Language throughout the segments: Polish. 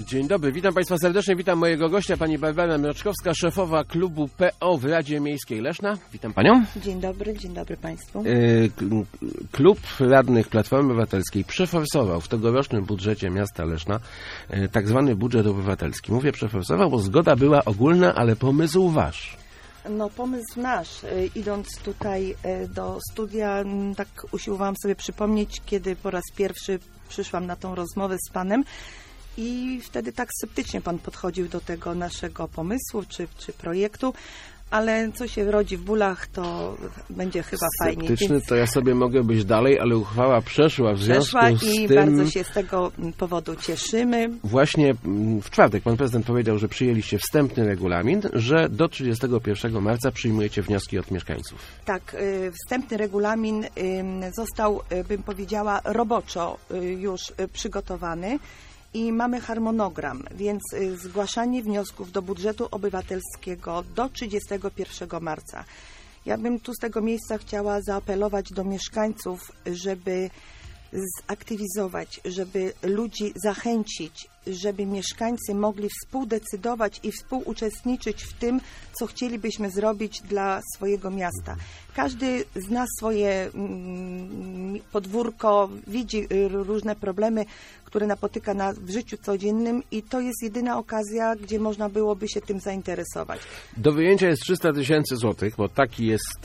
Dzień dobry, witam Państwa serdecznie, witam mojego gościa, pani Barbara Mroczkowska, szefowa klubu PO w Radzie Miejskiej Leszna. Witam Panią. Dzień dobry Państwu. Klub radnych Platformy Obywatelskiej przeforsował w tegorocznym budżecie miasta Leszna tak zwany budżet obywatelski. Mówię przeforsował, bo zgoda była ogólna, ale pomysł Wasz. No pomysł nasz, idąc tutaj do studia, tak usiłowałam sobie przypomnieć, kiedy po raz pierwszy przyszłam na tą rozmowę z Panem i wtedy tak sceptycznie Pan podchodził do tego naszego pomysłu czy projektu, ale co się rodzi w bólach, to będzie chyba fajnie. Sceptyczny więc... to ja sobie mogę być dalej, ale uchwała przeszła w związku z i tym... bardzo się z tego powodu cieszymy. Właśnie w czwartek pan prezydent powiedział, że przyjęliście wstępny regulamin, że do 31 marca przyjmujecie wnioski od mieszkańców. Tak, wstępny regulamin został, bym powiedziała, roboczo już przygotowany. I mamy harmonogram, więc zgłaszanie wniosków do budżetu obywatelskiego do 31 marca. Ja bym tu z tego miejsca chciała zaapelować do mieszkańców, żeby zaktywizować, żeby ludzi zachęcić, żeby mieszkańcy mogli współdecydować i współuczestniczyć w tym, co chcielibyśmy zrobić dla swojego miasta. Każdy zna swoje podwórko, widzi różne problemy, które napotyka w życiu codziennym i to jest jedyna okazja, gdzie można byłoby się tym zainteresować. Do wyjęcia jest 300 000 złotych, bo taki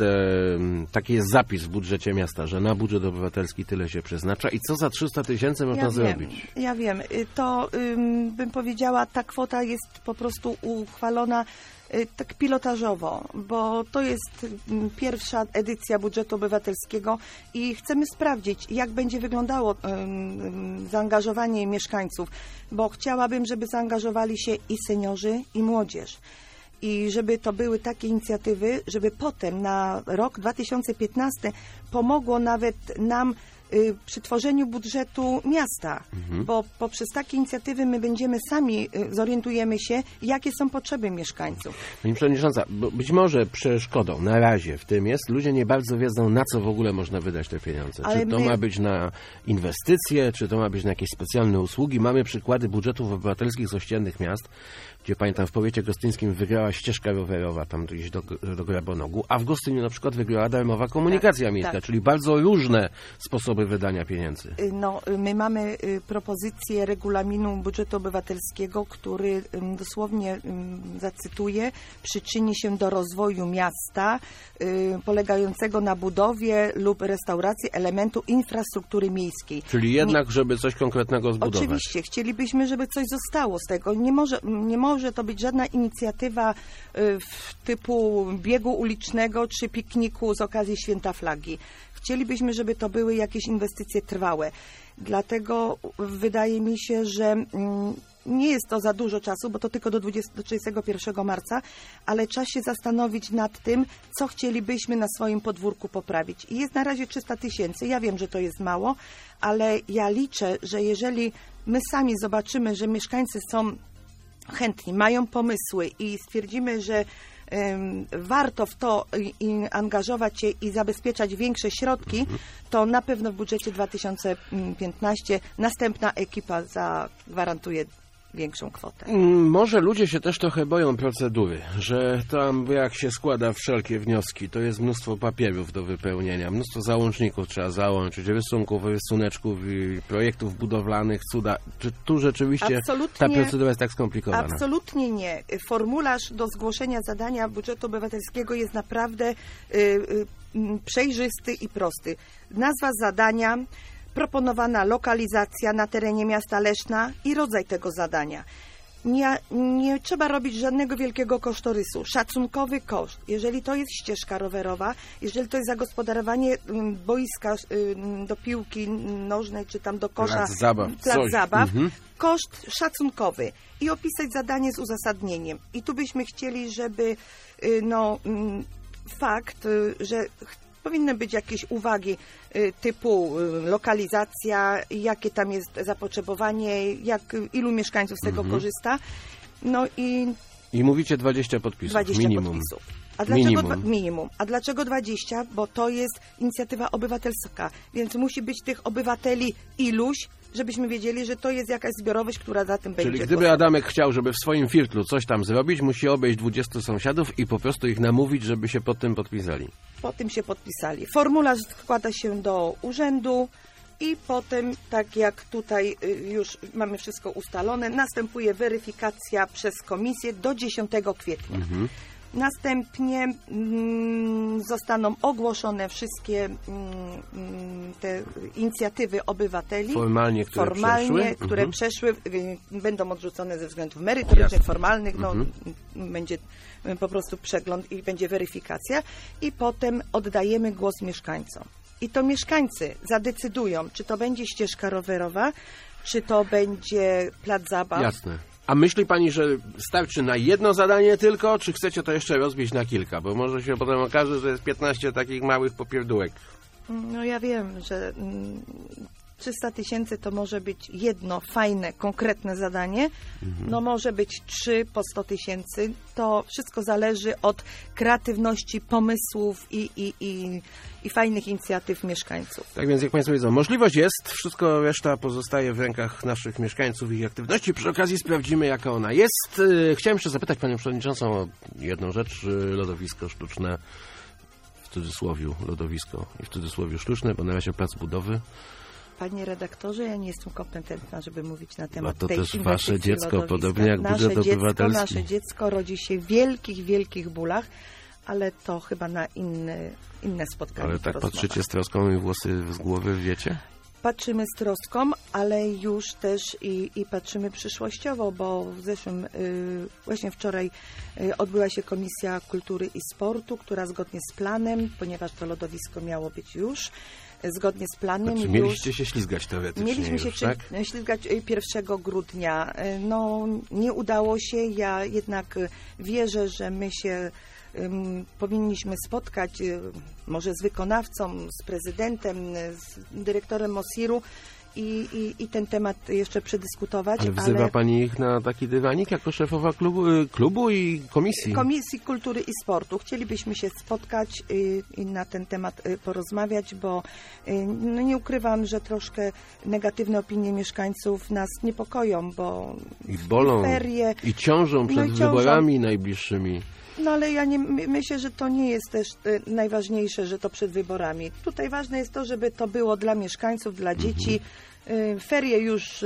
jest zapis w budżecie miasta, że na budżet obywatelski tyle się przeznacza. I co za 300 000 można zrobić? Ja wiem. To bym powiedziała, ta kwota jest po prostu uchwalona tak pilotażowo, bo to jest pierwsza edycja budżetu obywatelskiego i chcemy sprawdzić, jak będzie wyglądało zaangażowanie mieszkańców, bo chciałabym, żeby zaangażowali się i seniorzy, i młodzież. I żeby to były takie inicjatywy, żeby potem na rok 2015 pomogło nawet nam przy tworzeniu budżetu miasta, bo poprzez takie inicjatywy my będziemy sami, zorientujemy się, jakie są potrzeby mieszkańców. Pani Przewodnicząca, być może przeszkodą na razie w tym jest, ludzie nie bardzo wiedzą, na co w ogóle można wydać te pieniądze. Ale czy to ma być na inwestycje, czy to ma być na jakieś specjalne usługi. Mamy przykłady budżetów obywatelskich z ościennych miast, gdzie pamiętam w powiecie gostyńskim wygrała ścieżka rowerowa tam gdzieś do Grabonogu, a w Gostyniu na przykład wygrała darmowa komunikacja miejska, czyli bardzo różne sposoby wydania pieniędzy. No, my mamy propozycję regulaminu budżetu obywatelskiego, który dosłownie zacytuję, przyczyni się do rozwoju miasta polegającego na budowie lub restauracji elementu infrastruktury miejskiej. Czyli jednak, żeby coś konkretnego zbudować. Oczywiście, chcielibyśmy, żeby coś zostało z tego. Nie może to być żadna inicjatywa typu biegu ulicznego czy pikniku z okazji Święta Flagi. Chcielibyśmy, żeby to były jakieś inwestycje trwałe. Dlatego wydaje mi się, że nie jest to za dużo czasu, bo to tylko do 31 marca, ale czas się zastanowić nad tym, co chcielibyśmy na swoim podwórku poprawić. I jest na razie 300 000. Ja wiem, że to jest mało, ale ja liczę, że jeżeli my sami zobaczymy, że mieszkańcy są chętni, mają pomysły i stwierdzimy, że warto w to angażować się i zabezpieczać większe środki, to na pewno w budżecie 2015 następna ekipa zagwarantuje większą kwotę. Może ludzie się też trochę boją procedury, że tam jak się składa wszelkie wnioski, to jest mnóstwo papierów do wypełnienia, mnóstwo załączników trzeba załączyć, rysunków, rysuneczków i projektów budowlanych, cuda. Czy tu rzeczywiście ta procedura jest tak skomplikowana? Absolutnie nie. Formularz do zgłoszenia zadania budżetu obywatelskiego jest naprawdę przejrzysty i prosty. Nazwa zadania, proponowana lokalizacja na terenie miasta Leszna i rodzaj tego zadania. Nie trzeba robić żadnego wielkiego kosztorysu. Szacunkowy koszt, jeżeli to jest ścieżka rowerowa, jeżeli to jest zagospodarowanie boiska do piłki nożnej, czy tam do kosza, plac zabaw, koszt szacunkowy i opisać zadanie z uzasadnieniem. I tu byśmy chcieli, żeby fakt, że powinny być jakieś uwagi typu lokalizacja, jakie tam jest zapotrzebowanie, ilu mieszkańców z tego korzysta. No I mówicie 20 podpisów, 20 minimum. podpisów. A dlaczego minimum? A dlaczego 20? Bo to jest inicjatywa obywatelska, więc musi być tych obywateli iluś, żebyśmy wiedzieli, że to jest jakaś zbiorowość, która za tym będzie. Czyli gdyby Adamek chciał, żeby w swoim firtlu coś tam zrobić, musi obejść 20 sąsiadów i po prostu ich namówić, żeby się pod tym podpisali. Po tym się podpisali. Formularz składa się do urzędu i potem, tak jak tutaj już mamy wszystko ustalone, następuje weryfikacja przez komisję do 10 kwietnia. Następnie zostaną ogłoszone wszystkie te inicjatywy obywateli. Które przeszły, będą odrzucone ze względów merytorycznych, formalnych. Będzie po prostu przegląd i będzie weryfikacja. I potem oddajemy głos mieszkańcom. I to mieszkańcy zadecydują, czy to będzie ścieżka rowerowa, czy to będzie plac zabaw. Jasne. A myśli pani, że starczy na jedno zadanie tylko, czy chcecie to jeszcze rozbić na kilka? Bo może się potem okaże, że jest 15 takich małych popierdółek. No ja wiem, że 300 000 to może być jedno fajne, konkretne zadanie. No może być 3 po 100 000. To wszystko zależy od kreatywności, pomysłów i fajnych inicjatyw mieszkańców. Tak więc jak państwo wiedzą, możliwość jest, wszystko reszta pozostaje w rękach naszych mieszkańców i ich aktywności. Przy okazji sprawdzimy, jaka ona jest. Chciałem jeszcze zapytać panią przewodniczącą o jedną rzecz. Lodowisko sztuczne, w cudzysłowiu lodowisko i w cudzysłowiu sztuczne, bo na razie plac budowy. Panie redaktorze, ja nie jestem kompetentna, żeby mówić na temat tej inwestycji. To też wasze dziecko, lodowiska. podobnie jak budżet obywatelski. Nasze dziecko rodzi się w wielkich, wielkich bólach, ale to chyba na inne spotkanie. Ale tak patrzycie z troską i włosy z głowy, wiecie? Patrzymy z troską, ale już też i patrzymy przyszłościowo, bo w zeszłym, właśnie wczoraj odbyła się Komisja Kultury i Sportu, która zgodnie z planem, ponieważ to lodowisko miało być już, zgodnie z planem. Znaczy, mieliście się ślizgać teoretycznie. Mieliśmy się tak? ślizgać 1 grudnia. No, nie udało się. Ja jednak wierzę, że my się powinniśmy spotkać może z wykonawcą, z prezydentem, z dyrektorem MOSIR-u i ten temat jeszcze przedyskutować. Ale wzywa pani ich na taki dywanik jako szefowa klubu i komisji? Komisji Kultury i Sportu. Chcielibyśmy się spotkać i na ten temat porozmawiać, bo no nie ukrywam, że troszkę negatywne opinie mieszkańców nas niepokoją, bo i bolą, ferie, i ciążą przed wyborami najbliższymi. No ale ja myślę, że to nie jest też najważniejsze, że to przed wyborami. Tutaj ważne jest to, żeby to było dla mieszkańców, dla dzieci. Ferie już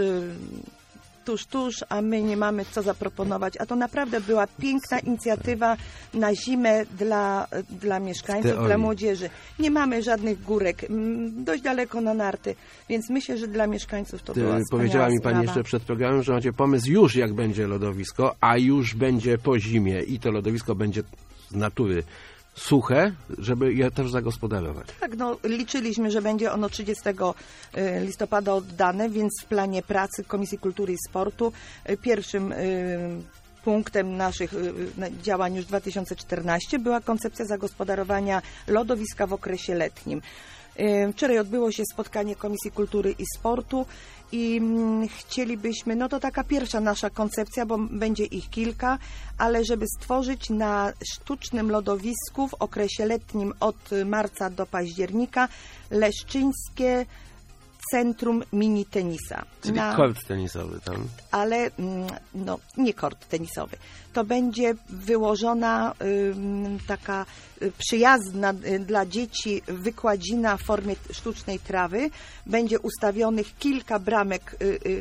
tuż, a my nie mamy co zaproponować. A to naprawdę była piękna inicjatywa na zimę dla mieszkańców, dla młodzieży. Nie mamy żadnych górek, dość daleko na narty, więc myślę, że dla mieszkańców to była wspaniała Powiedziała mi pani sprawa. jeszcze przed programem, że macie pomysł już jak będzie lodowisko, a już będzie po zimie i to lodowisko będzie z natury suche, żeby je też zagospodarować. Tak, no liczyliśmy, że będzie ono 30 listopada oddane, więc w planie pracy Komisji Kultury i Sportu pierwszym punktem naszych działań już 2014 była koncepcja zagospodarowania lodowiska w okresie letnim. Wczoraj odbyło się spotkanie Komisji Kultury i Sportu i chcielibyśmy, no to taka pierwsza nasza koncepcja, bo będzie ich kilka, ale żeby stworzyć na sztucznym lodowisku w okresie letnim od marca do października leszczyńskie centrum mini tenisa. Czyli kort tenisowy tam. Ale no, nie kort tenisowy. To będzie wyłożona taka przyjazna dla dzieci wykładzina w formie sztucznej trawy. Będzie ustawionych kilka bramek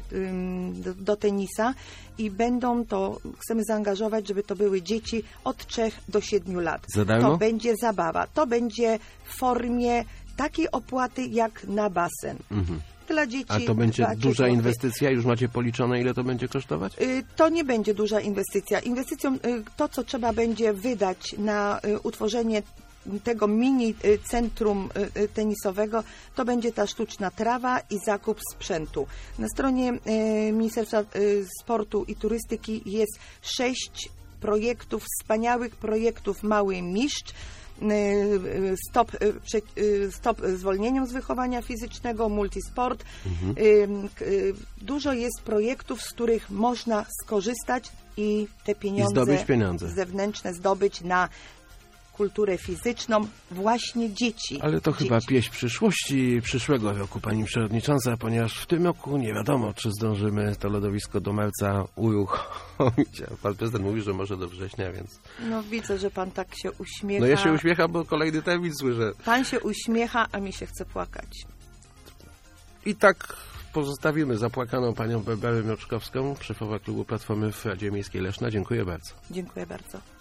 do tenisa i będą to, chcemy zaangażować, żeby to były dzieci od 3 do 7 lat. Za darmo? To będzie zabawa. To będzie w formie takiej opłaty jak na basen. Dla dzieci. A to będzie duża inwestycja? Już macie policzone, ile to będzie kosztować? To nie będzie duża inwestycja. Inwestycją to, co trzeba będzie wydać na utworzenie tego mini centrum tenisowego, to będzie ta sztuczna trawa i zakup sprzętu. Na stronie Ministerstwa Sportu i Turystyki jest 6 projektów, wspaniałych projektów Mały Mistrz, stop zwolnieniom z wychowania fizycznego, multisport. Dużo jest projektów, z których można skorzystać i te pieniądze, zdobyć pieniądze zewnętrzne zdobyć na kulturę fizyczną właśnie dzieci. Ale to chyba pieśń przyszłości przyszłego roku, pani przewodnicząca, ponieważ w tym roku nie wiadomo, czy zdążymy to lodowisko do marca uruchomić. Pan prezydent mówi, że może do września, więc... No widzę, że pan tak się uśmiecha. No ja się uśmiecham, bo kolejny termin słyszę. Pan się uśmiecha, a mi się chce płakać. I tak pozostawimy zapłakaną panią Barbarę Mroczkowską, szefowa klubu Platformy w Radzie Miejskiej Leszna. Dziękuję bardzo. Dziękuję bardzo.